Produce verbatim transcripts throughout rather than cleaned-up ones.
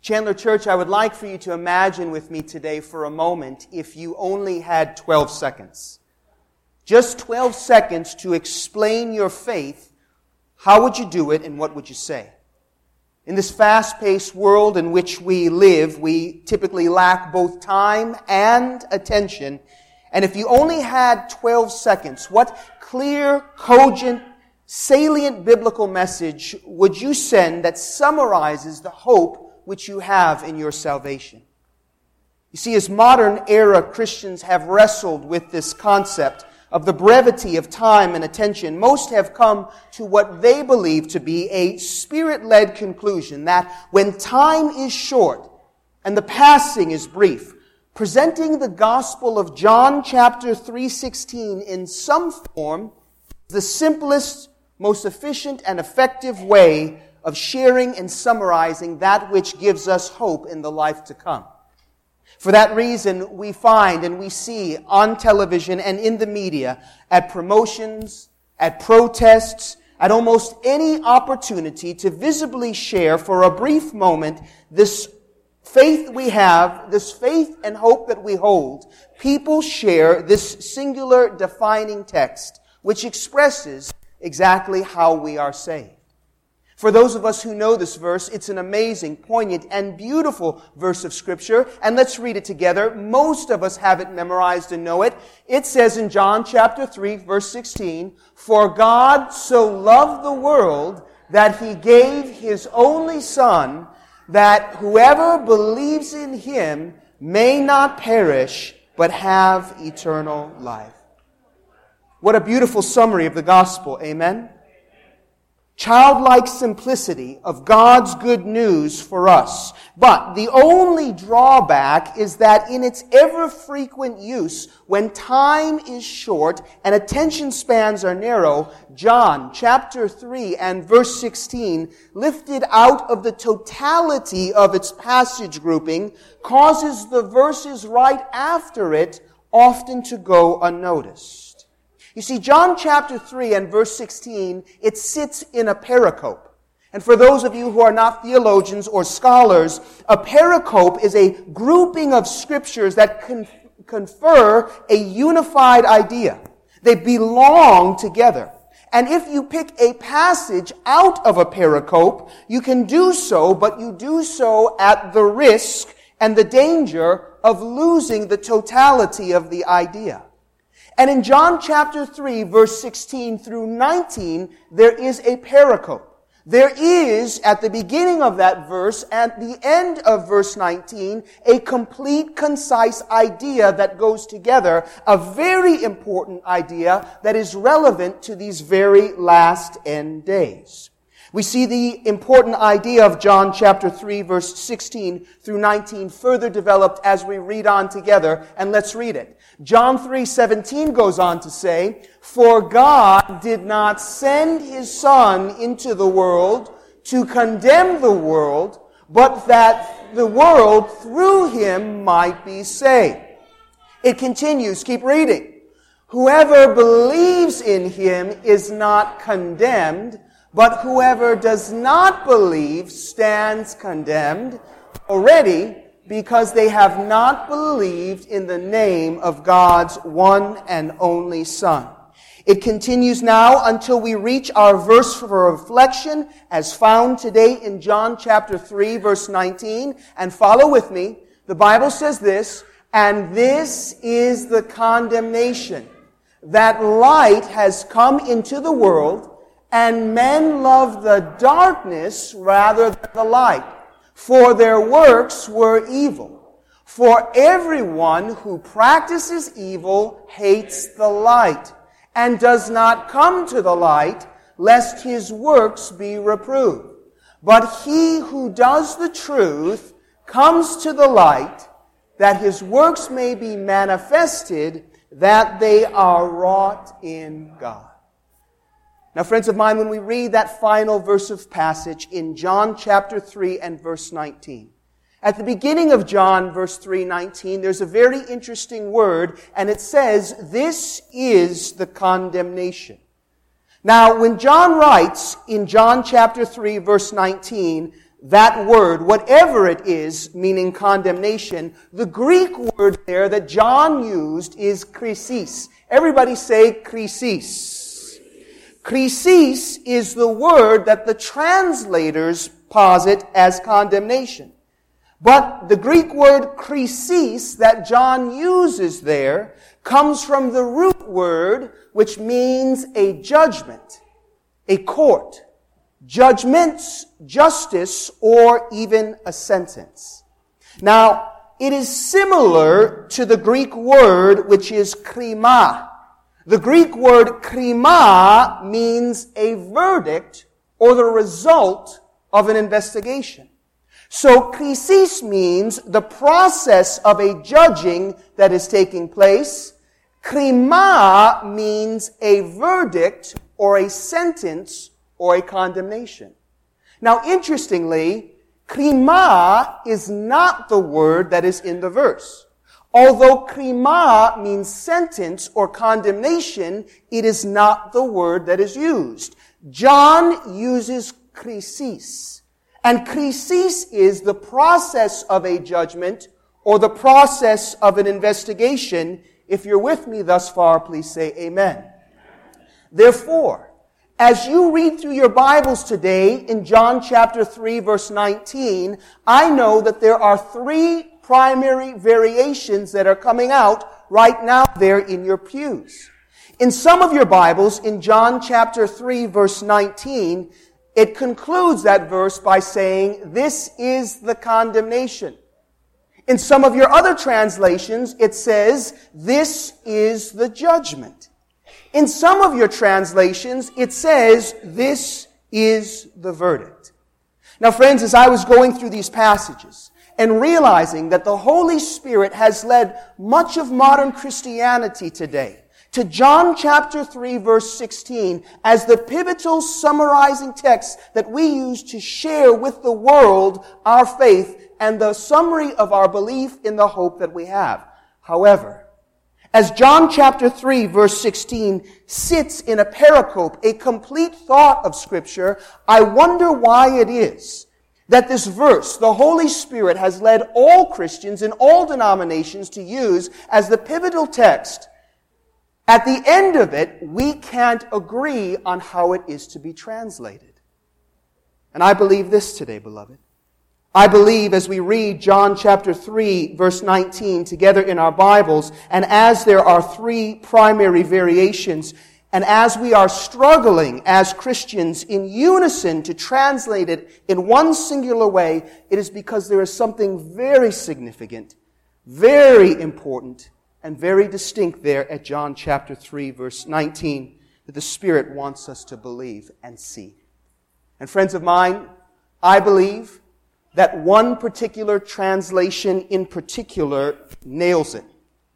Chandler Church, I would like for you to imagine with me today for a moment if you only had twelve seconds. Just twelve seconds to explain your faith. How would you do it and what would you say? In this fast-paced world in which we live, we typically lack both time and attention. And if you only had twelve seconds, what clear, cogent, salient biblical message would you send that summarizes the hope which you have in your salvation? You see, as modern era Christians have wrestled with this concept of the brevity of time and attention, most have come to what they believe to be a Spirit-led conclusion that when time is short and the passing is brief, presenting the Gospel of John chapter three sixteen in some form, the simplest, most efficient and effective way of sharing and summarizing that which gives us hope in the life to come. For that reason, we find and we see on television and in the media, at promotions, at protests, at almost any opportunity to visibly share for a brief moment this faith we have, this faith and hope that we hold, people share this singular defining text which expresses exactly how we are saved. For those of us who know this verse, it's an amazing, poignant, and beautiful verse of Scripture. And let's read it together. Most of us have it memorized and know it. It says in John chapter three, verse sixteen, "For God so loved the world that He gave His only Son, that whoever believes in Him may not perish, but have eternal life." What a beautiful summary of the gospel. Amen? Childlike simplicity of God's good news for us. But the only drawback is that in its ever-frequent use, when time is short and attention spans are narrow, John chapter three and verse sixteen, lifted out of the totality of its passage grouping, causes the verses right after it often to go unnoticed. You see, John chapter three and verse sixteen, it sits in a pericope. And for those of you who are not theologians or scholars, a pericope is a grouping of scriptures that con- confer a unified idea. They belong together. And if you pick a passage out of a pericope, you can do so, but you do so at the risk and the danger of losing the totality of the idea. And in John chapter three, verse sixteen through nineteen, there is a pericope. There is, at the beginning of that verse, at the end of verse nineteen, a complete, concise idea that goes together, a very important idea that is relevant to these very last end days. We see the important idea of John chapter three, verse sixteen through nineteen further developed as we read on together, and let's read it. John three seventeen goes on to say, "For God did not send His Son into the world to condemn the world, but that the world through Him might be saved." It continues, keep reading. "Whoever believes in Him is not condemned, but whoever does not believe stands condemned already, because they have not believed in the name of God's one and only Son." It continues now until we reach our verse for reflection as found today in John chapter three, verse nineteen. And follow with me. The Bible says this, "And this is the condemnation, that light has come into the world, and men love the darkness rather than the light, for their works were evil. For everyone who practices evil hates the light, and does not come to the light, lest his works be reproved. But he who does the truth comes to the light, that his works may be manifested, that they are wrought in God." Now, friends of mine, when we read that final verse of passage in John chapter three and verse nineteen, at the beginning of John verse three nineteen, there's a very interesting word, and it says, "This is the condemnation." Now, when John writes in John chapter three verse nineteen, that word, whatever it is, meaning condemnation, the Greek word there that John used is krisis. Everybody say krisis. Krisis is the word that the translators posit as condemnation. But the Greek word krisis that John uses there comes from the root word which means a judgment, a court, judgments, justice, or even a sentence. Now, it is similar to the Greek word which is krima. The Greek word krima means a verdict or the result of an investigation. So krisis means the process of a judging that is taking place. Krima means a verdict or a sentence or a condemnation. Now, interestingly, krima is not the word that is in the verse. Although krima means sentence or condemnation, it is not the word that is used. John uses krisis. And krisis is the process of a judgment or the process of an investigation. If you're with me thus far, please say amen. Therefore, as you read through your Bibles today in John chapter three, verse nineteen, I know that there are three primary variations that are coming out right now there in your pews. In some of your Bibles, in John chapter three, verse nineteen, it concludes that verse by saying, "This is the condemnation." In some of your other translations, it says, "This is the judgment." In some of your translations, it says, "This is the verdict." Now, friends, as I was going through these passages and realizing that the Holy Spirit has led much of modern Christianity today to John chapter three, verse sixteen, as the pivotal summarizing text that we use to share with the world our faith and the summary of our belief in the hope that we have. However, as John chapter three, verse sixteen sits in a pericope, a complete thought of Scripture, I wonder why it is that this verse, the Holy Spirit has led all Christians in all denominations to use as the pivotal text. At the end of it, we can't agree on how it is to be translated. And I believe this today, beloved. I believe as we read John chapter three, verse nineteen together in our Bibles, and as there are three primary variations, and as we are struggling as Christians in unison to translate it in one singular way, it is because there is something very significant, very important, and very distinct there at John chapter three, verse nineteen, that the Spirit wants us to believe and see. And friends of mine, I believe that one particular translation in particular nails it.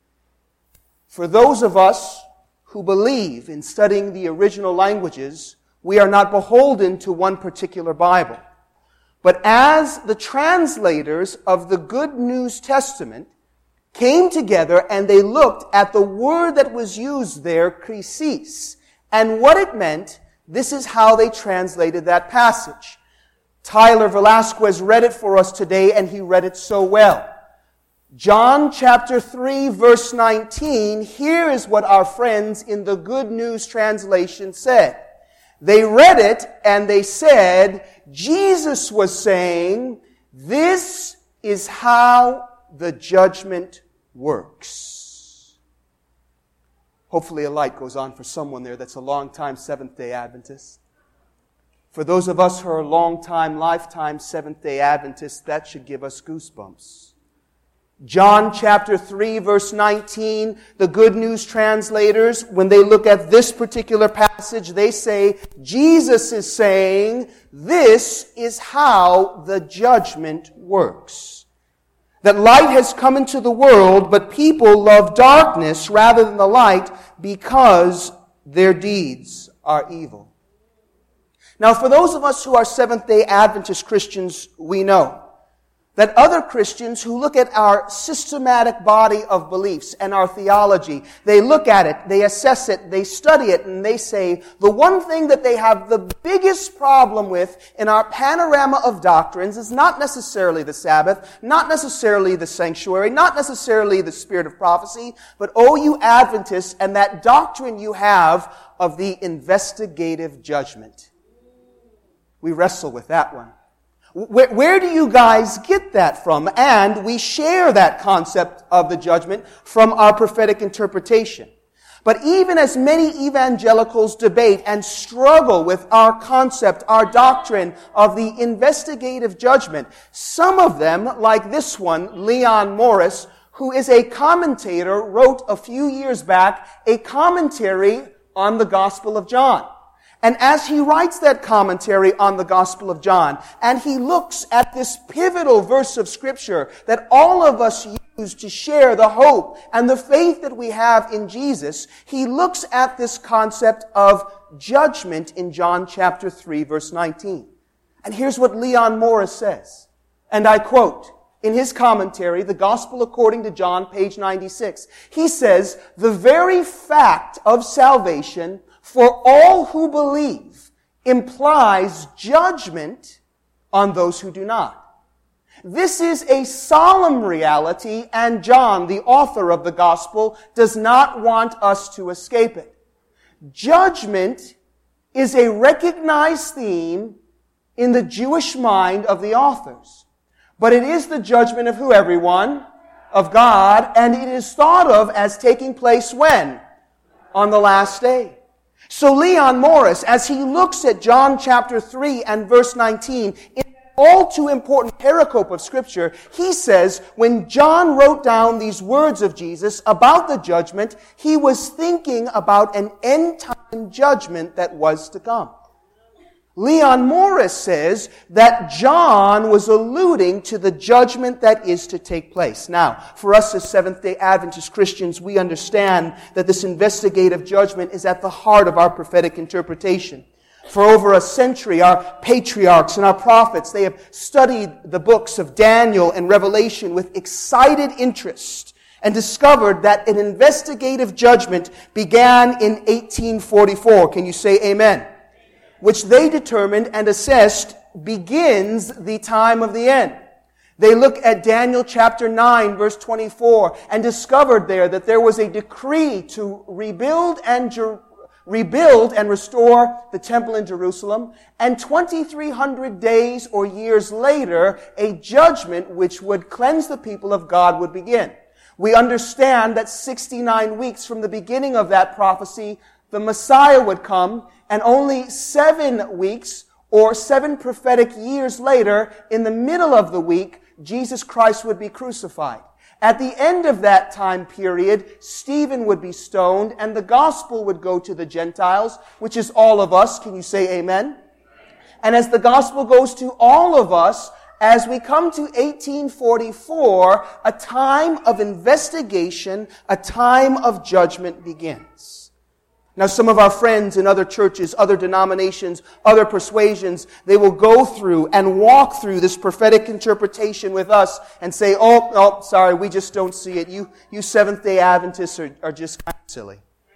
For those of us who believe in studying the original languages, we are not beholden to one particular Bible. But as the translators of the Good News Testament came together and they looked at the word that was used there, krisis, and what it meant, this is how they translated that passage. Tyler Velasquez read it for us today, and he read it so well. John chapter three, verse nineteen, here is what our friends in the Good News translation said. They read it, and they said, Jesus was saying, this is how the judgment works. Hopefully a light goes on for someone there that's a long-time Seventh-day Adventist. For those of us who are long-time, lifetime Seventh-day Adventists, that should give us goosebumps. John chapter three, verse nineteen, the Good News translators, when they look at this particular passage, they say, Jesus is saying, this is how the judgment works. That light has come into the world, but people love darkness rather than the light because their deeds are evil. Now, for those of us who are Seventh-day Adventist Christians, we know that other Christians who look at our systematic body of beliefs and our theology, they look at it, they assess it, they study it, and they say the one thing that they have the biggest problem with in our panorama of doctrines is not necessarily the Sabbath, not necessarily the sanctuary, not necessarily the spirit of prophecy, but oh, you Adventists, and that doctrine you have of the investigative judgment. We wrestle with that one. Where, where do you guys get that from? And we share that concept of the judgment from our prophetic interpretation. But even as many evangelicals debate and struggle with our concept, our doctrine of the investigative judgment, some of them, like this one, Leon Morris, who is a commentator, wrote a few years back a commentary on the Gospel of John. And as he writes that commentary on the Gospel of John, and he looks at this pivotal verse of Scripture that all of us use to share the hope and the faith that we have in Jesus, he looks at this concept of judgment in John chapter three, verse nineteen. And here's what Leon Morris says, and I quote, in his commentary, The Gospel According to John, page ninety-six, he says, "The very fact of salvation for all who believe implies judgment on those who do not. This is a solemn reality, and John, the author of the gospel, does not want us to escape it. Judgment is a recognized theme in the Jewish mind of the authors. But it is the judgment of who, everyone? Of God, and it is thought of as taking place when? On the last day. So Leon Morris, as he looks at John chapter three and verse nineteen, in an all too important pericope of Scripture, he says, when John wrote down these words of Jesus about the judgment, he was thinking about an end-time judgment that was to come. Leon Morris says that John was alluding to the judgment that is to take place. Now, for us as Seventh-day Adventist Christians, we understand that this investigative judgment is at the heart of our prophetic interpretation. For over a century, our patriarchs and our prophets, they have studied the books of Daniel and Revelation with excited interest and discovered that an investigative judgment began in eighteen forty-four. Can you say amen? Which they determined and assessed begins the time of the end. They look at Daniel chapter nine, verse twenty-four, and discovered there that there was a decree to rebuild and Jer- rebuild and restore the temple in Jerusalem, and twenty-three hundred days or years later, a judgment which would cleanse the people of God would begin. We understand that sixty-nine weeks from the beginning of that prophecy, the Messiah would come, and only seven weeks or seven prophetic years later, in the middle of the week, Jesus Christ would be crucified. At the end of that time period, Stephen would be stoned, and the gospel would go to the Gentiles, which is all of us. Can you say amen? And as the gospel goes to all of us, as we come to eighteen forty-four, a time of investigation, a time of judgment begins. Now, some of our friends in other churches, other denominations, other persuasions, they will go through and walk through this prophetic interpretation with us and say, oh, oh, sorry, we just don't see it. You, you Seventh-day Adventists are, are just kind of silly.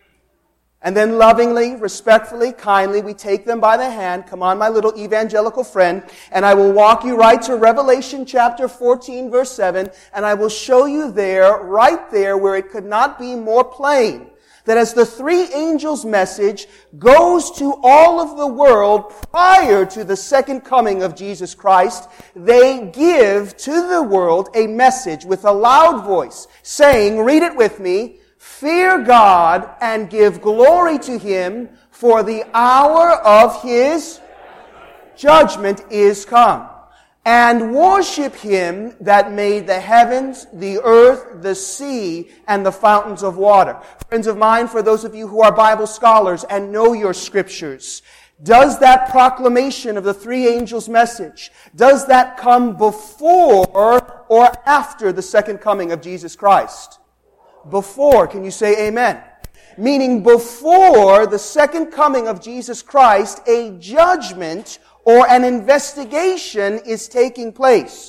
And then lovingly, respectfully, kindly, we take them by the hand. Come on, my little evangelical friend, and I will walk you right to Revelation chapter fourteen, verse seven, and I will show you there, right there, where it could not be more plain, that as the three angels' message goes to all of the world prior to the second coming of Jesus Christ, they give to the world a message with a loud voice, saying, read it with me, fear God and give glory to Him, for the hour of His judgment is come. And worship Him that made the heavens, the earth, the sea, and the fountains of water. Friends of mine, for those of you who are Bible scholars and know your scriptures, does that proclamation of the three angels' message, does that come before or after the second coming of Jesus Christ? Before. Can you say amen? Meaning before the second coming of Jesus Christ, a judgment or an investigation is taking place.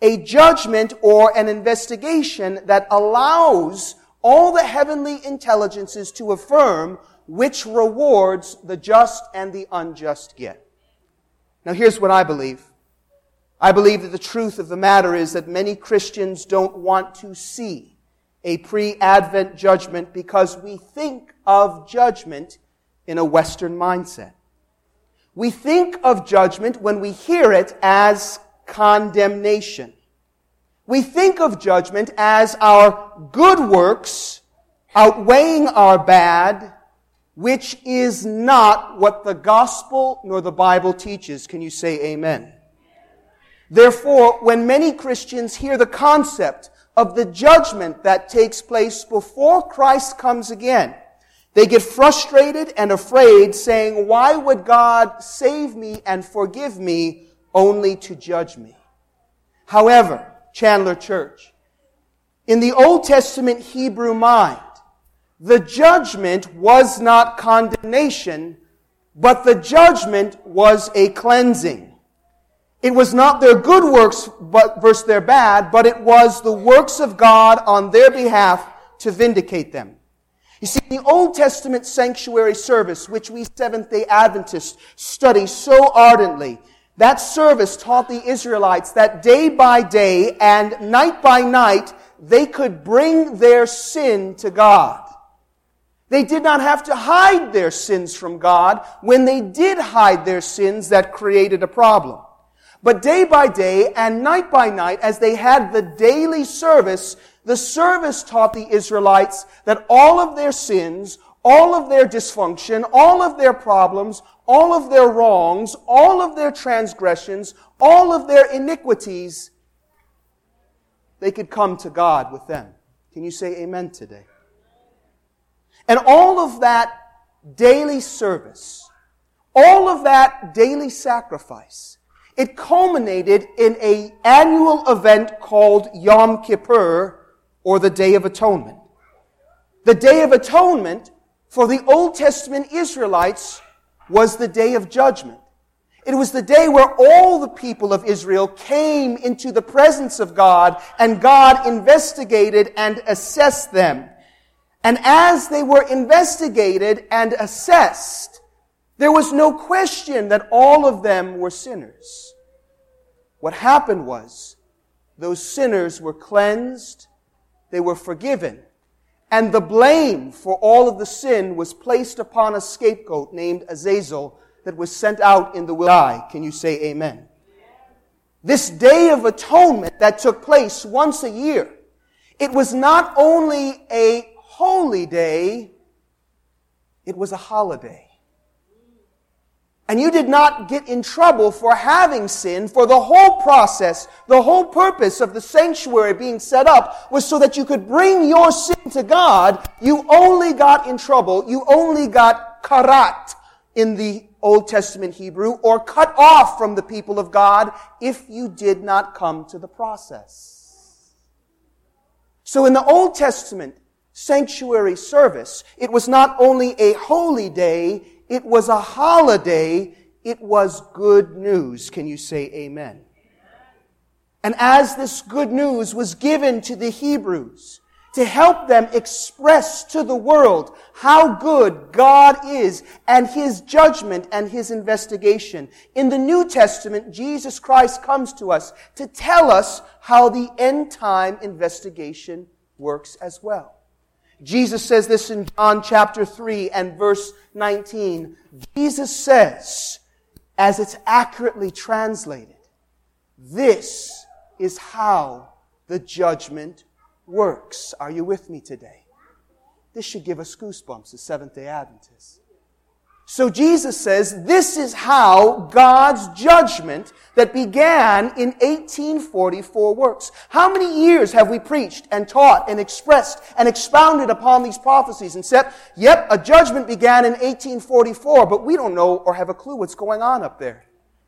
a judgment or an investigation that allows all the heavenly intelligences to affirm which rewards the just and the unjust get. Now here's what I believe. I believe that the truth of the matter is that many Christians don't want to see a pre-Advent judgment because we think of judgment in a Western mindset. We think of judgment when we hear it as condemnation. We think of judgment as our good works outweighing our bad, which is not what the gospel nor the Bible teaches. Can you say amen? Therefore, when many Christians hear the concept of the judgment that takes place before Christ comes again, they get frustrated and afraid, saying, "Why would God save me and forgive me only to judge me?" However, Chandler Church, in the Old Testament Hebrew mind, the judgment was not condemnation, but the judgment was a cleansing. It was not their good works but versus their bad, but it was the works of God on their behalf to vindicate them. You see, the Old Testament sanctuary service, which we Seventh-day Adventists study so ardently, that service taught the Israelites that day by day and night by night, they could bring their sin to God. They did not have to hide their sins from God. When they did hide their sins, that created a problem. But day by day and night by night, as they had the daily service, the service taught the Israelites that all of their sins, all of their dysfunction, all of their problems, all of their wrongs, all of their transgressions, all of their iniquities, they could come to God with them. Can you say amen today? And all of that daily service, all of that daily sacrifice, it culminated in an annual event called Yom Kippur, or the Day of Atonement. The Day of Atonement for the Old Testament Israelites was the Day of Judgment. It was the day where all the people of Israel came into the presence of God, and God investigated and assessed them. And as they were investigated and assessed, there was no question that all of them were sinners. What happened was, those sinners were cleansed, they were forgiven, and the blame for all of the sin was placed upon a scapegoat named Azazel that was sent out in the wilderness. Can you say amen? This Day of Atonement that took place once a year, it was not only a holy day, it was a holiday. And you did not get in trouble for having sinned, for the whole process, the whole purpose of the sanctuary being set up was so that you could bring your sin to God. You only got in trouble, you only got karat in the Old Testament Hebrew, or cut off from the people of God if you did not come to the process. So in the Old Testament sanctuary service, it was not only a holy day, it was a holiday. It was good news. Can you say amen? And as this good news was given to the Hebrews to help them express to the world how good God is and His judgment and His investigation, in the New Testament, Jesus Christ comes to us to tell us how the end time investigation works as well. Jesus says this in John chapter three and verse nineteen. Jesus says, as it's accurately translated, this is how the judgment works. Are you with me today? This should give us goosebumps as Seventh-day Adventists. So Jesus says, this is how God's judgment that began in eighteen forty-four works. How many years have we preached and taught and expressed and expounded upon these prophecies and said, yep, a judgment began in eighteen forty-four, but we don't know or have a clue what's going on up there.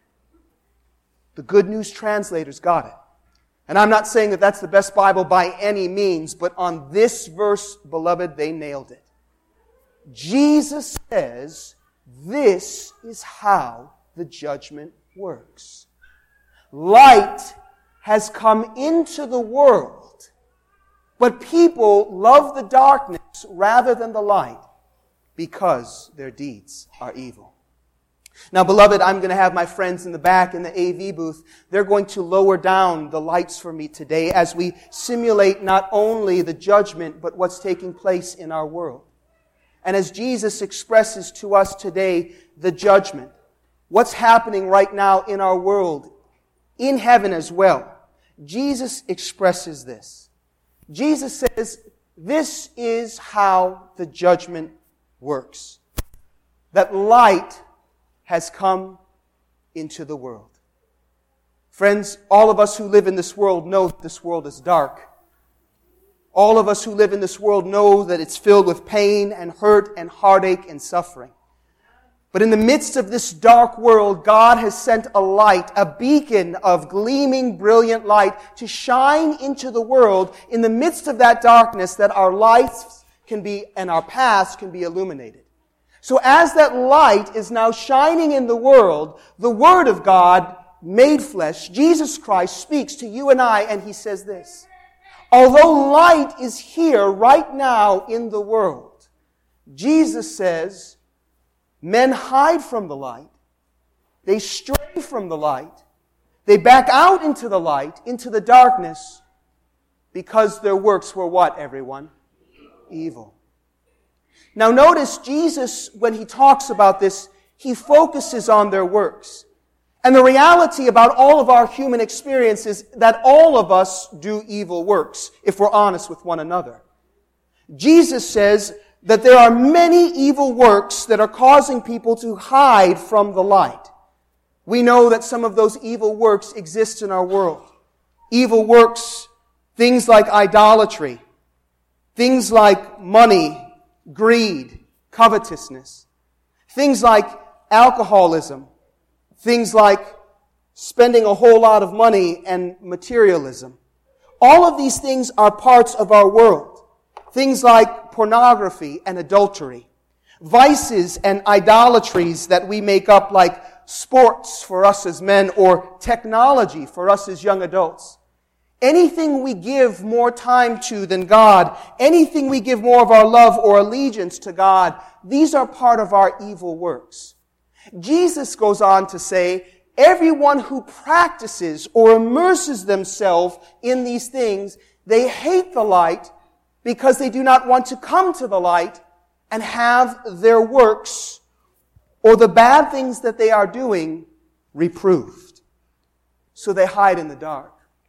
The Good News translators got it. And I'm not saying that that's the best Bible by any means, but on this verse, beloved, they nailed it. Jesus says, this is how the judgment works. Light has come into the world, but people love the darkness rather than the light because their deeds are evil. Now, beloved, I'm going to have my friends in the back in the A V booth. They're going to lower down the lights for me today as we simulate not only the judgment, but what's taking place in our world. And as Jesus expresses to us today the judgment, what's happening right now in our world, in heaven as well, Jesus expresses this. Jesus says, this is how the judgment works. That light has come into the world. Friends, all of us who live in this world know that this world is dark. All of us who live in this world know that it's filled with pain and hurt and heartache and suffering. But in the midst of this dark world, God has sent a light, a beacon of gleaming, brilliant light to shine into the world in the midst of that darkness, that our lives can be, and our paths can be illuminated. So as that light is now shining in the world, the Word of God made flesh, Jesus Christ, speaks to you and I, and He says this: although light is here right now in the world, Jesus says, men hide from the light. They stray from the light. They back out into the light, into the darkness, because their works were what, everyone? Evil. Now notice Jesus, when He talks about this, He focuses on their works. And the reality about all of our human experience is that all of us do evil works, if we're honest with one another. Jesus says that there are many evil works that are causing people to hide from the light. We know that some of those evil works exist in our world. Evil works, things like idolatry, things like money, greed, covetousness, things like alcoholism, things like spending a whole lot of money and materialism. All of these things are parts of our world. Things like pornography and adultery, vices and idolatries that we make up, like sports for us as men or technology for us as young adults. Anything we give more time to than God, anything we give more of our love or allegiance to God, these are part of our evil works. Jesus goes on to say, everyone who practices or immerses themselves in these things, they hate the light because they do not want to come to the light and have their works or the bad things that they are doing reproved. So they hide in the dark.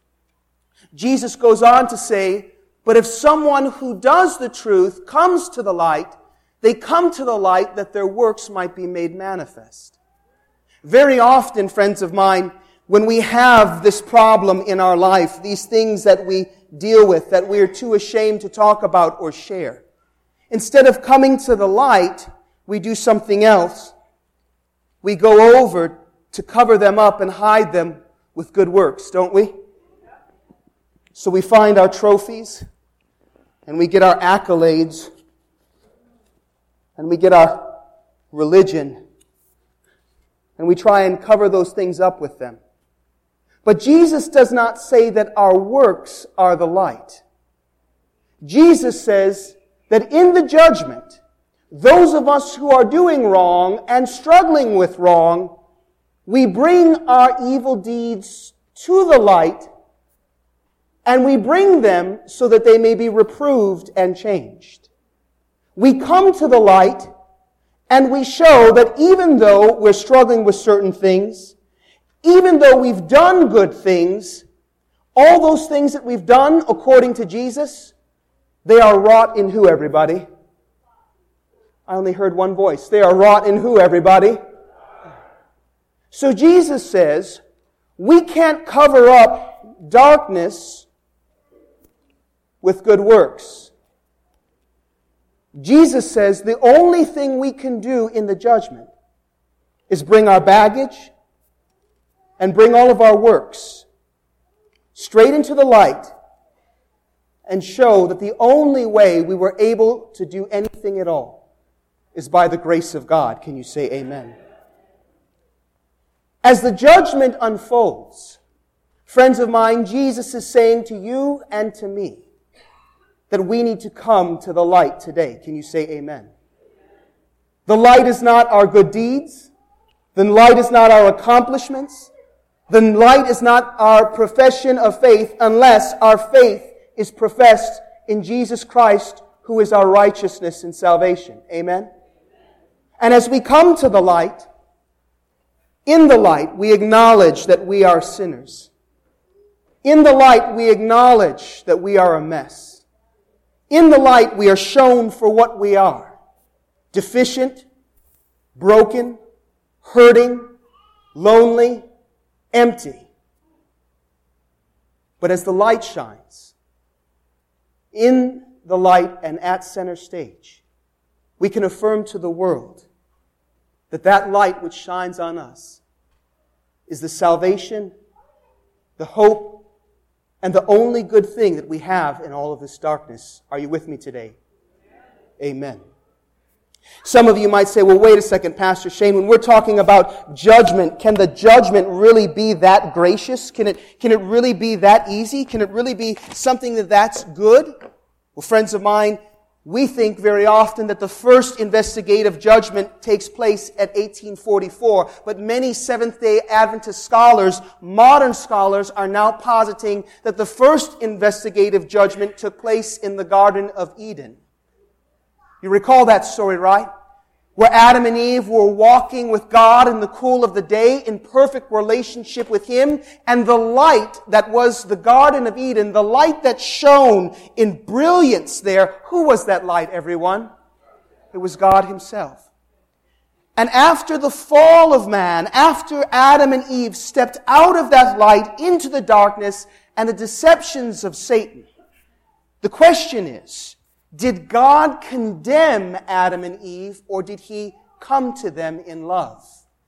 Jesus goes on to say, but if someone who does the truth comes to the light, they come to the light that their works might be made manifest. Very often, friends of mine, when we have this problem in our life, these things that we deal with, that we are too ashamed to talk about or share, instead of coming to the light, we do something else. We go over to cover them up and hide them with good works, don't we? So we find our trophies, and we get our accolades, and we get our religion, and we try and cover those things up with them. But Jesus does not say that our works are the light. Jesus says that in the judgment, those of us who are doing wrong and struggling with wrong, we bring our evil deeds to the light, and we bring them so that they may be reproved and changed. We come to the light, and we show that even though we're struggling with certain things, even though we've done good things, all those things that we've done according to Jesus, they are wrought in who, everybody? I only heard one voice. They are wrought in who, everybody? So Jesus says, we can't cover up darkness with good works. Jesus says the only thing we can do in the judgment is bring our baggage and bring all of our works straight into the light and show that the only way we were able to do anything at all is by the grace of God. Can you say amen? As the judgment unfolds, Friends of mine, Jesus is saying to you and to me that we need to come to the light today. Can you say amen? The light is not our good deeds. The light is not our accomplishments. The light is not our profession of faith unless our faith is professed in Jesus Christ, who is our righteousness and salvation. Amen? And as we come to the light, in the light, we acknowledge that we are sinners. In the light, we acknowledge that we are a mess. In the light, we are shown for what we are. Deficient, broken, hurting, lonely, empty. But as the light shines, in the light and at center stage, we can affirm to the world that that light which shines on us is the salvation, the hope, and the only good thing that we have in all of this darkness. Are you with me today? Amen. Some of you might say, well, wait a second, Pastor Shane, when we're talking about judgment, can the judgment really be that gracious? Can it, can it really be that easy? Can it really be something that that's good? Well, friends of mine, we think very often that the first investigative judgment takes place at eighteen forty-four, but many Seventh-day Adventist scholars, modern scholars, are now positing that the first investigative judgment took place in the Garden of Eden. You recall that story, right? Where Adam and Eve were walking with God in the cool of the day in perfect relationship with Him, and the light that was the Garden of Eden, the light that shone in brilliance there, who was that light, everyone? It was God Himself. And after the fall of man, after Adam and Eve stepped out of that light into the darkness and the deceptions of Satan, the question is, did God condemn Adam and Eve, or did He come to them in love?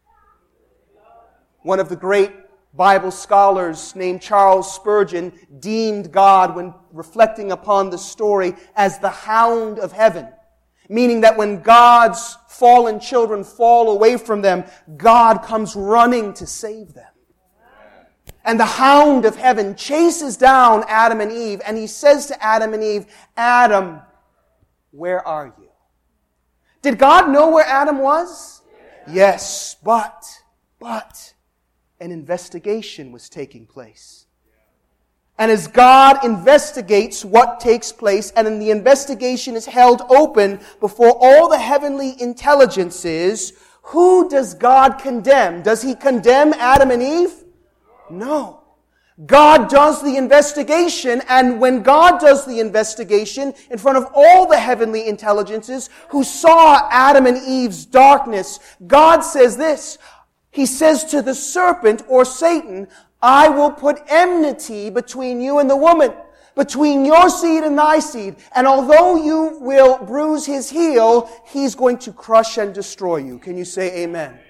One of the great Bible scholars named Charles Spurgeon deemed God, when reflecting upon the story, as the hound of heaven. Meaning that when God's fallen children fall away from them, God comes running to save them. And the hound of heaven chases down Adam and Eve, and he says to Adam and Eve, Adam, where are you? Did God know where Adam was? Yes, but, but, an investigation was taking place. And as God investigates what takes place, and then the investigation is held open before all the heavenly intelligences, who does God condemn? Does He condemn Adam and Eve? No. God does the investigation, and when God does the investigation in front of all the heavenly intelligences who saw Adam and Eve's darkness, God says this. He says to the serpent, or Satan, I will put enmity between you and the woman, between your seed and thy seed, and although you will bruise his heel, he's going to crush and destroy you. Can you say amen?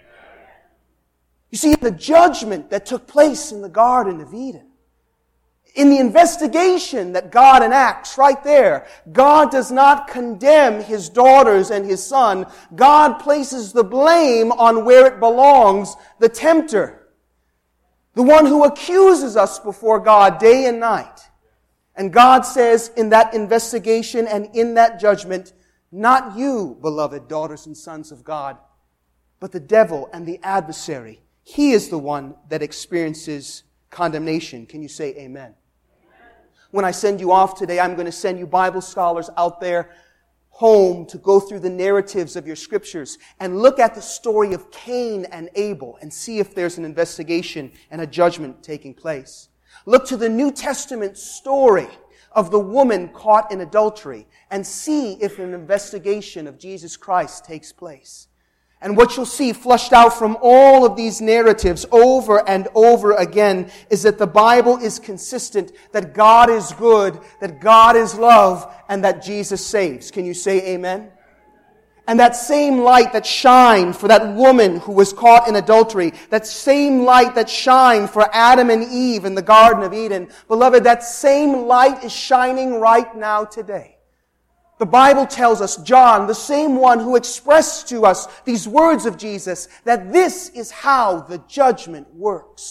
You see, the judgment that took place in the Garden of Eden, in the investigation that God enacts right there, God does not condemn His daughters and His son. God places the blame on where it belongs, the tempter, the one who accuses us before God day and night. And God says in that investigation and in that judgment, not you, beloved daughters and sons of God, but the devil and the adversary. He is the one that experiences condemnation. Can you say amen? When I send you off today, I'm going to send you Bible scholars out there home to go through the narratives of your scriptures and look at the story of Cain and Abel and see if there's an investigation and a judgment taking place. Look to the New Testament story of the woman caught in adultery and see if an investigation of Jesus Christ takes place. And what you'll see flushed out from all of these narratives over and over again is that the Bible is consistent, that God is good, that God is love, and that Jesus saves. Can you say amen? And that same light that shined for that woman who was caught in adultery, that same light that shined for Adam and Eve in the Garden of Eden, beloved, that same light is shining right now today. The Bible tells us, John, the same one who expressed to us these words of Jesus, that this is how the judgment works.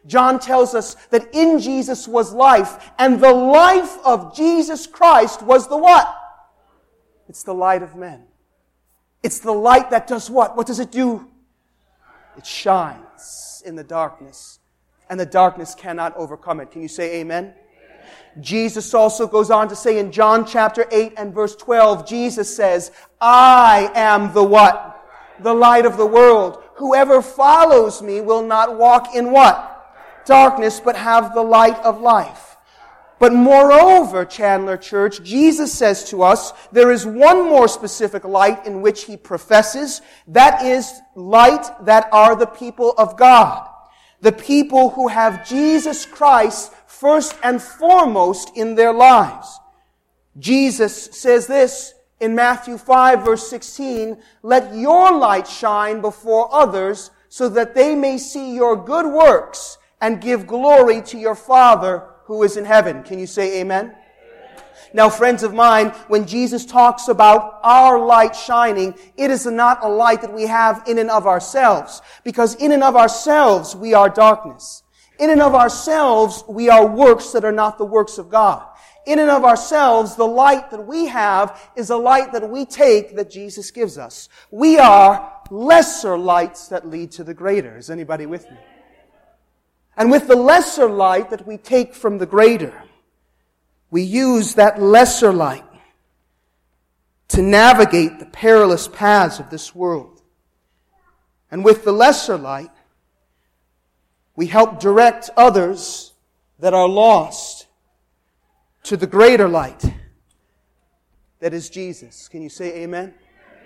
John tells us that in Jesus was life, and the life of Jesus Christ was the what? It's the light of men. It's the light that does what? What does it do? It shines in the darkness, and the darkness cannot overcome it. Can you say amen? Jesus also goes on to say in John chapter eight and verse twelve, Jesus says, I am the what? The light of the world. Whoever follows me will not walk in what? Darkness, but have the light of life. But moreover, Chandler Church, Jesus says to us, there is one more specific light in which He professes. That is light that are the people of God. The people who have Jesus Christ first and foremost in their lives. Jesus says this in Matthew five verse sixteen, let your light shine before others so that they may see your good works and give glory to your Father who is in heaven. Can you say amen? Amen? Now, friends of mine, when Jesus talks about our light shining, it is not a light that we have in and of ourselves. Because in and of ourselves, we are darkness. In and of ourselves, we are works that are not the works of God. In and of ourselves, the light that we have is a light that we take that Jesus gives us. We are lesser lights that lead to the greater. Is anybody with me? And with the lesser light that we take from the greater, we use that lesser light to navigate the perilous paths of this world. And with the lesser light, we help direct others that are lost to the greater light that is Jesus. Can you say amen?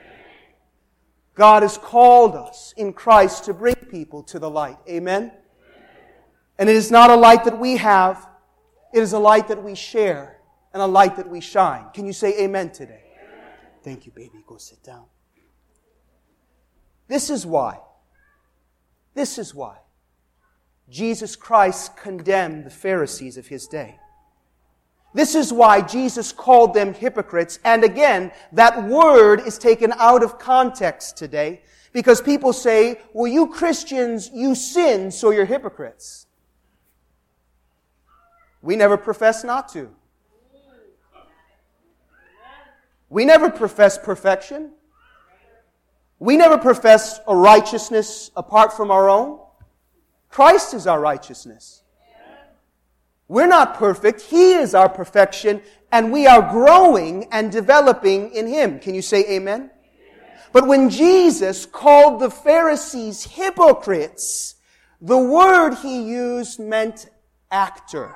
God has called us in Christ to bring people to the light. Amen? And it is not a light that we have. It is a light that we share and a light that we shine. Can you say amen today? Amen. Thank you, baby. Go sit down. This is why. This is why Jesus Christ condemned the Pharisees of His day. This is why Jesus called them hypocrites. And again, that word is taken out of context today because people say, well, you Christians, you sin, so you're hypocrites. We never profess not to. We never profess perfection. We never profess a righteousness apart from our own. Christ is our righteousness. We're not perfect. He is our perfection, and we are growing and developing in Him. Can you say amen? But when Jesus called the Pharisees hypocrites, the word He used meant actor.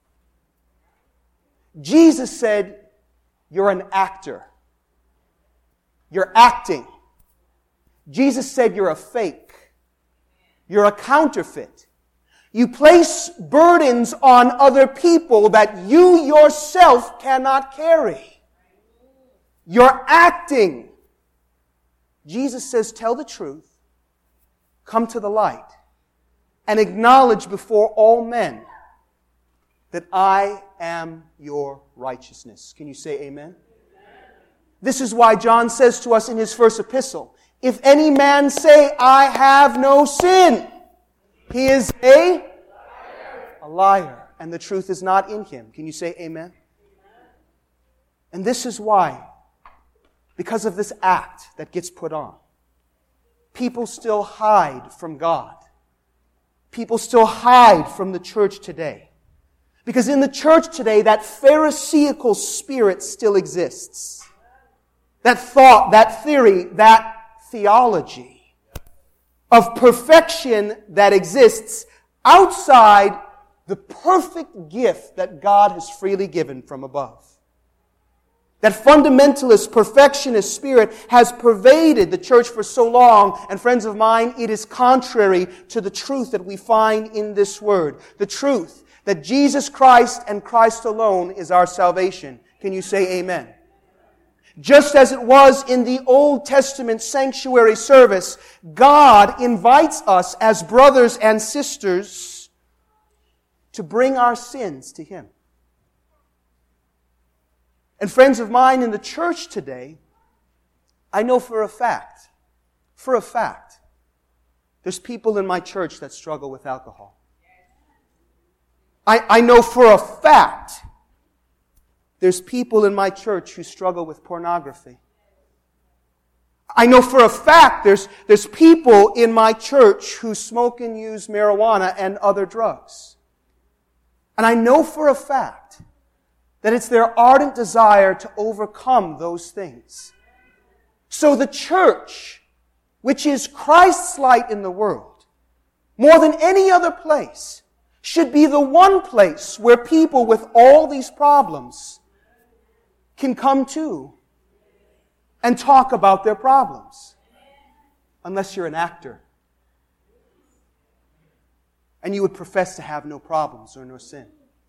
Jesus said, you're an actor. You're acting. Jesus said you're a fake. You're a counterfeit. You place burdens on other people that you yourself cannot carry. You're acting. Jesus says, tell the truth, come to the light, and acknowledge before all men that I am your righteousness. Can you say amen? This is why John says to us in his first epistle, if any man say, I have no sin, he is a, a liar, and the truth is not in him. Can you say amen? And this is why, because of this act that gets put on, people still hide from God. People still hide from the church today. Because in the church today, that Pharisaical spirit still exists. That thought, that theory, that theology of perfection that exists outside the perfect gift that God has freely given from above. That fundamentalist, perfectionist spirit has pervaded the church for so long, and friends of mine, it is contrary to the truth that we find in this word. The truth that Jesus Christ and Christ alone is our salvation. Can you say amen? Just as it was in the Old Testament sanctuary service, God invites us as brothers and sisters to bring our sins to Him. And friends of mine in the church today, I know for a fact, for a fact, there's people in my church that struggle with alcohol. I, I know for a fact there's people in my church who struggle with pornography. I know for a fact there's, there's people in my church who smoke and use marijuana and other drugs. And I know for a fact that it's their ardent desire to overcome those things. So the church, which is Christ's light in the world, more than any other place, should be the one place where people with all these problems can come to and talk about their problems. Unless you're an actor and you would profess to have no problems or no sin.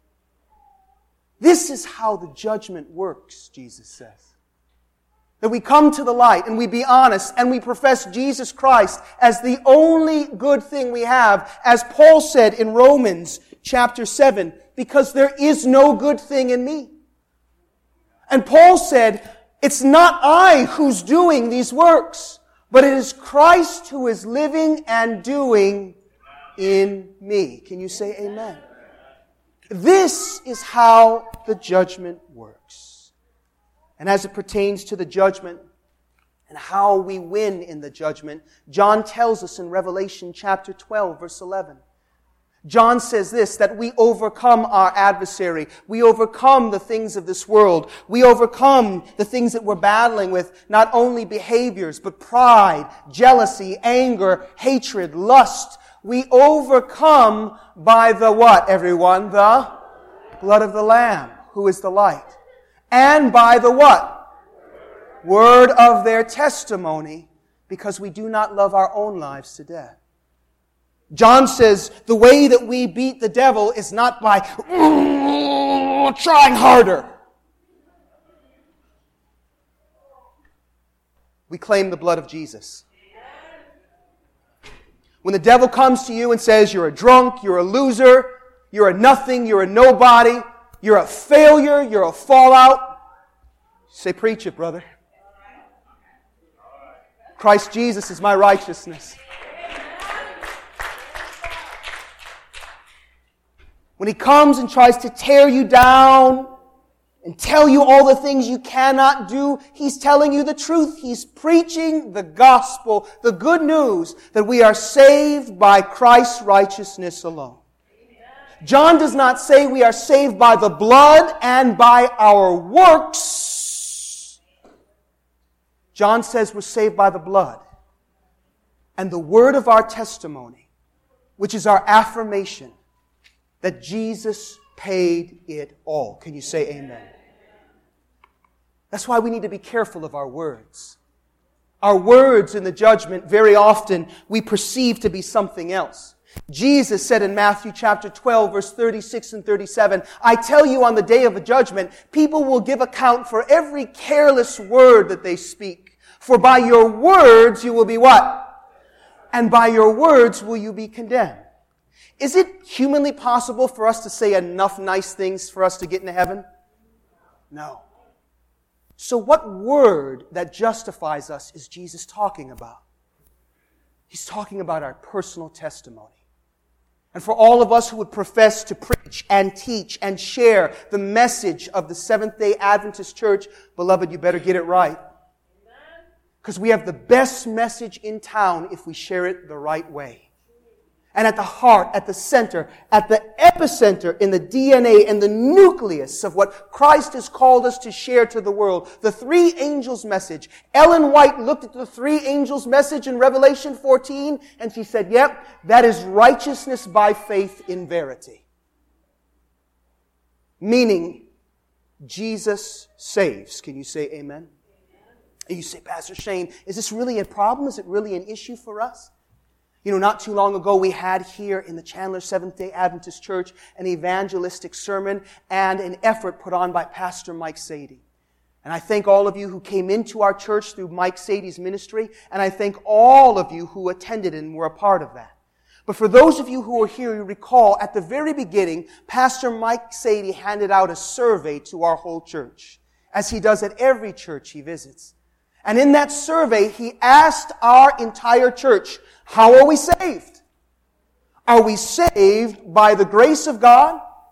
This is how the judgment works, Jesus says. That we come to the light and we be honest and we profess Jesus Christ as the only good thing we have, as Paul said in Romans chapter seven, because there is no good thing in me. And Paul said, it's not I who's doing these works, but it is Christ who is living and doing in me. Can you say amen? This is how the judgment works. And as it pertains to the judgment and how we win in the judgment, John tells us in Revelation chapter twelve, verse eleven. John says this, that we overcome our adversary. We overcome the things of this world. We overcome the things that we're battling with, not only behaviors, but pride, jealousy, anger, hatred, lust. We overcome by the what, everyone? The blood of the Lamb, who is the light. And by the what? Word of their testimony, because we do not love our own lives to death. John says the way that we beat the devil is not by trying harder. We claim the blood of Jesus. When the devil comes to you and says you're a drunk, you're a loser, you're a nothing, you're a nobody, you're a failure, you're a fallout, say, preach it, brother. Christ Jesus is my righteousness. When he comes and tries to tear you down and tell you all the things you cannot do, he's telling you the truth. He's preaching the gospel, the good news that we are saved by Christ's righteousness alone. John does not say we are saved by the blood and by our works. John says we're saved by the blood and the word of our testimony, which is our affirmation that Jesus paid it all. Can you say amen? That's why we need to be careful of our words. Our words in the judgment, very often we perceive to be something else. Jesus said in Matthew chapter twelve, verse thirty-six and thirty-seven, I tell you on the day of the judgment, people will give account for every careless word that they speak. For by your words you will be what? And by your words will you be condemned. Is it humanly possible for us to say enough nice things for us to get into heaven? No. So what word that justifies us is Jesus talking about? He's talking about our personal testimony. And for all of us who would profess to preach and teach and share the message of the Seventh-day Adventist Church, beloved, you better get it right. Because we have the best message in town if we share it the right way. And at the heart, at the center, at the epicenter, in the D N A and the nucleus of what Christ has called us to share to the world, the three angels' message. Ellen White looked at the three angels' message in Revelation fourteen, and she said, yep, that is righteousness by faith in verity. Meaning, Jesus saves. Can you say amen? And you say, Pastor Shane, is this really a problem? Is it really an issue for us? You know, not too long ago we had here in the Chandler Seventh-day Adventist Church an evangelistic sermon and an effort put on by Pastor Mike Sadie. And I thank all of you who came into our church through Mike Sadie's ministry, and I thank all of you who attended and were a part of that. But for those of you who were here, you recall at the very beginning, Pastor Mike Sadie handed out a survey to our whole church, as he does at every church he visits. And in that survey, he asked our entire church, how are we saved? Are we saved by the grace of God?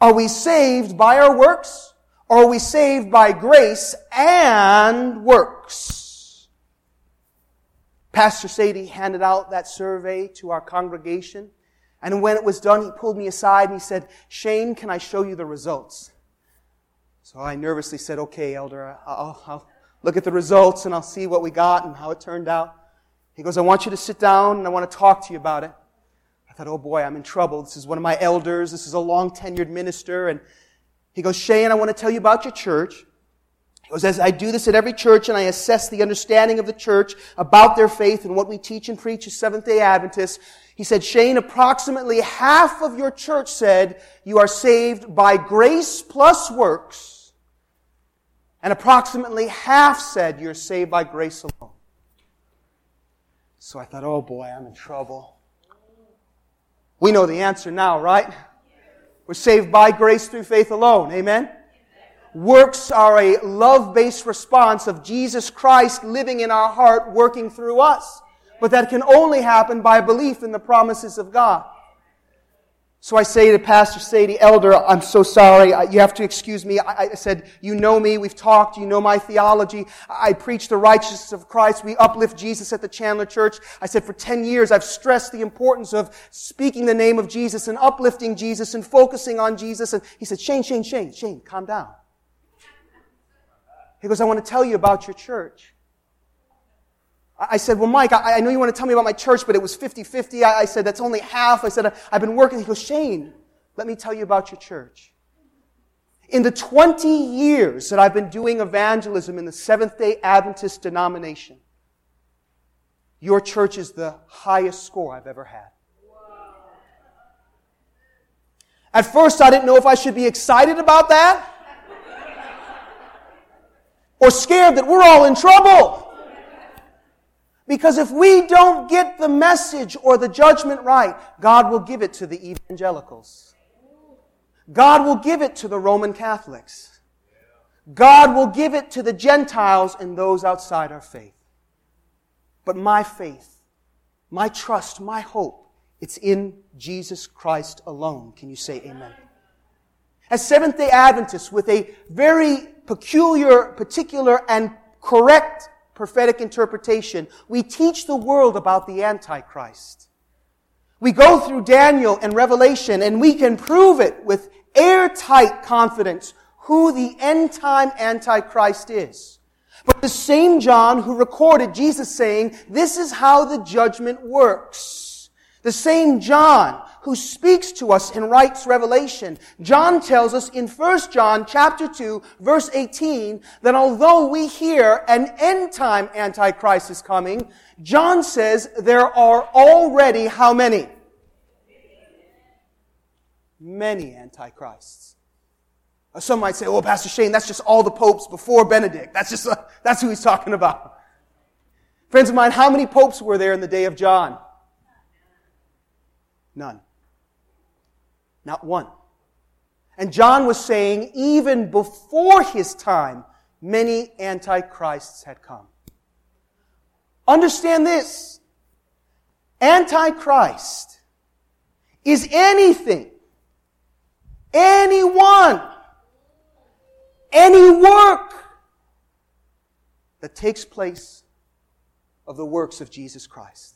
Are we saved by our works? Or are we saved by grace and works? Pastor Sadie handed out that survey to our congregation. And when it was done, he pulled me aside and he said, Shane, can I show you the results? So I nervously said, okay, Elder, I'll, I'll look at the results and I'll see what we got and how it turned out. He goes, I want you to sit down and I want to talk to you about it. I thought, oh boy, I'm in trouble. This is one of my elders. This is a long-tenured minister. And he goes, Shane, I want to tell you about your church. He goes, as I do this at every church and I assess the understanding of the church about their faith and what we teach and preach as Seventh-day Adventists, he said, Shane, approximately half of your church said you are saved by grace plus works, and approximately half said you're saved by grace alone. So I thought, oh boy, I'm in trouble. We know the answer now, right? We're saved by grace through faith alone. Amen? Works are a love-based response of Jesus Christ living in our heart, working through us. But that can only happen by belief in the promises of God. So I say to Pastor Sadie, Elder, I'm so sorry. You have to excuse me. I said, you know me. We've talked. You know my theology. I preach the righteousness of Christ. We uplift Jesus at the Chandler Church. I said, for ten years, I've stressed the importance of speaking the name of Jesus and uplifting Jesus and focusing on Jesus. And he said, Shane, Shane, Shane, Shane, calm down. He goes, I want to tell you about your church. I said, well, Mike, I, I know you want to tell me about my church, but it was fifty-fifty. I, I said, that's only half. I said, I, I've been working. He goes, Shane, let me tell you about your church. In the twenty years that I've been doing evangelism in the Seventh-day Adventist denomination, your church is the highest score I've ever had. At first, I didn't know if I should be excited about that or scared that we're all in trouble. Because if we don't get the message or the judgment right, God will give it to the evangelicals. God will give it to the Roman Catholics. God will give it to the Gentiles and those outside our faith. But my faith, my trust, my hope, it's in Jesus Christ alone. Can you say amen? As Seventh-day Adventists with a very peculiar, particular, and correct prophetic interpretation, we teach the world about the Antichrist. We go through Daniel and Revelation and we can prove it with airtight confidence who the end-time Antichrist is. But the same John who recorded Jesus saying, this is how the judgment works. The same John who speaks to us and writes Revelation. John tells us in First John chapter two, verse eighteen, that although we hear an end-time Antichrist is coming, John says there are already how many? Many Antichrists. Some might say, oh, Pastor Shane, that's just all the popes before Benedict. That's just, uh, that's who he's talking about. Friends of mine, how many popes were there in the day of John? None. Not one. And John was saying, even before his time, many antichrists had come. Understand this. Antichrist is anything, anyone, any work that takes place of the works of Jesus Christ.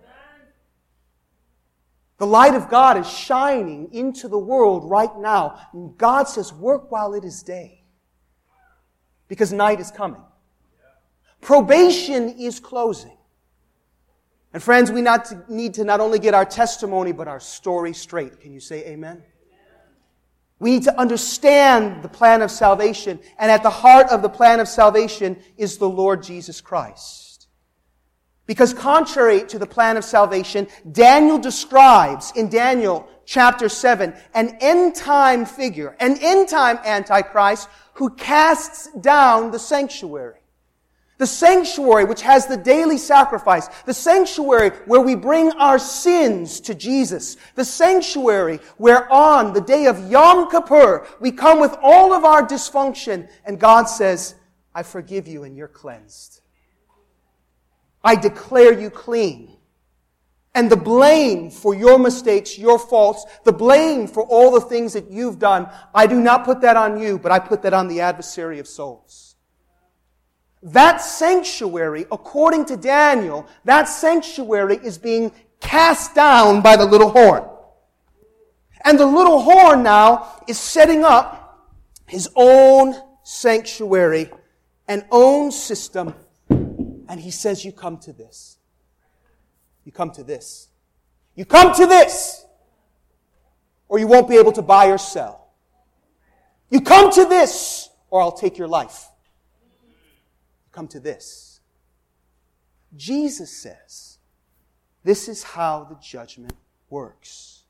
The light of God is shining into the world right now. And God says, work while it is day. Because night is coming. Probation is closing. And friends, we not need to not only get our testimony, but our story straight. Can you say amen? We need to understand the plan of salvation. And at the heart of the plan of salvation is the Lord Jesus Christ. Because contrary to the plan of salvation, Daniel describes in Daniel chapter seven an end-time figure, an end-time Antichrist who casts down the sanctuary. The sanctuary which has the daily sacrifice. The sanctuary where we bring our sins to Jesus. The sanctuary where on the day of Yom Kippur we come with all of our dysfunction and God says, I forgive you and you're cleansed. I declare you clean. And the blame for your mistakes, your faults, the blame for all the things that you've done, I do not put that on you, but I put that on the adversary of souls. That sanctuary, according to Daniel, that sanctuary is being cast down by the little horn. And the little horn now is setting up his own sanctuary, an own system, and he says, you come to this. You come to this. You come to this, or you won't be able to buy or sell. You come to this, or I'll take your life. You come to this. Jesus says, this is how the judgment works.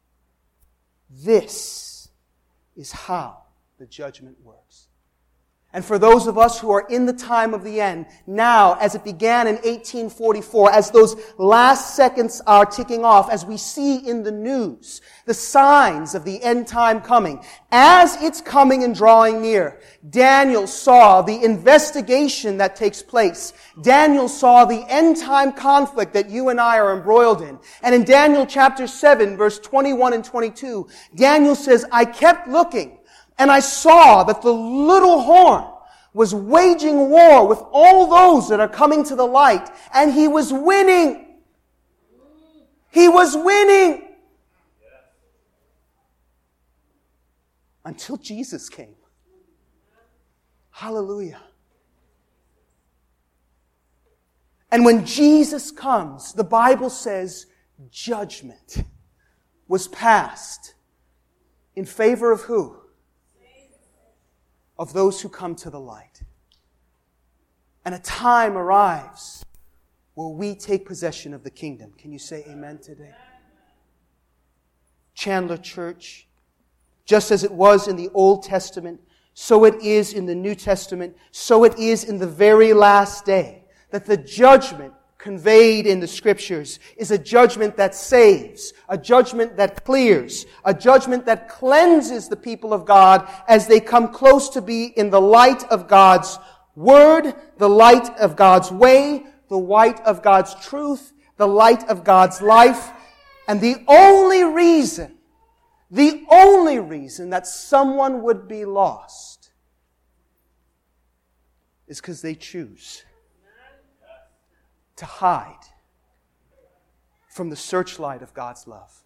This is how the judgment works. And for those of us who are in the time of the end, now, as it began in eighteen forty-four, as those last seconds are ticking off, as we see in the news, the signs of the end time coming, as it's coming and drawing near, Daniel saw the investigation that takes place. Daniel saw the end time conflict that you and I are embroiled in. And in Daniel chapter seven, verse twenty-one and twenty-two, Daniel says, I kept looking, and I saw that the little horn was waging war with all those that are coming to the light. And he was winning. He was winning. Until Jesus came. Hallelujah. And when Jesus comes, the Bible says judgment was passed in favor of who? Of those who come to the light. And a time arrives where we take possession of the kingdom. Can you say amen today? Chandler Church, just as it was in the Old Testament, so it is in the New Testament, so it is in the very last day, that the judgment conveyed in the Scriptures is a judgment that saves, a judgment that clears, a judgment that cleanses the people of God as they come close to be in the light of God's Word, the light of God's way, the light of God's truth, the light of God's life. And the only reason, the only reason that someone would be lost is because they choose to hide from the searchlight of God's love.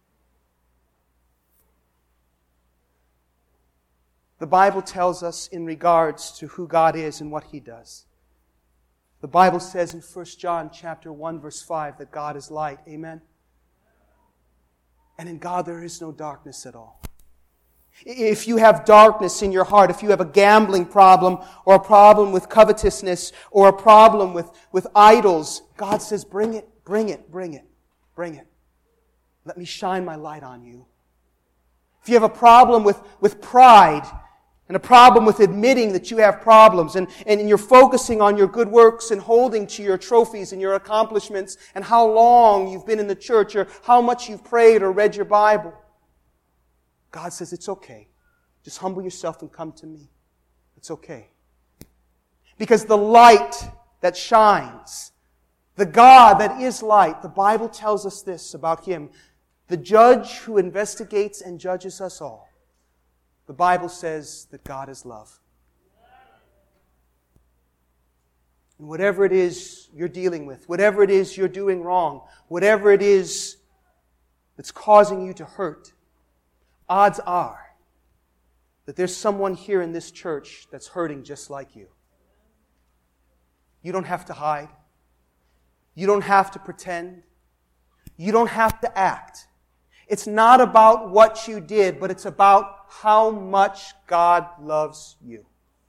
The Bible tells us in regards to who God is and what He does. The Bible says in First John chapter one verse five that God is light. Amen? And in God there is no darkness at all. If you have darkness in your heart, if you have a gambling problem or a problem with covetousness or a problem with, with idols, God says, bring it, bring it, bring it, bring it. Let me shine my light on you. If you have a problem with, with pride and a problem with admitting that you have problems and, and you're focusing on your good works and holding to your trophies and your accomplishments and how long you've been in the church or how much you've prayed or read your Bible, God says, it's okay. Just humble yourself and come to me. It's okay. Because the light that shines, the God that is light, the Bible tells us this about Him. The judge who investigates and judges us all. The Bible says that God is love. And whatever it is you're dealing with, whatever it is you're doing wrong, whatever it is that's causing you to hurt, odds are that there's someone here in this church that's hurting just like you. You don't have to hide. You don't have to pretend. You don't have to act. It's not about what you did, but it's about how much God loves you.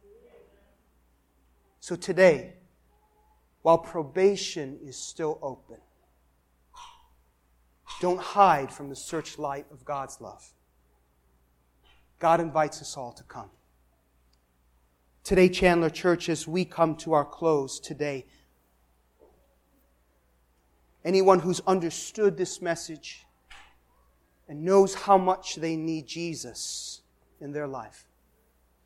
So today, while probation is still open, don't hide from the searchlight of God's love. God invites us all to come. Today, Chandler Church, as we come to our close today, anyone who's understood this message and knows how much they need Jesus in their life,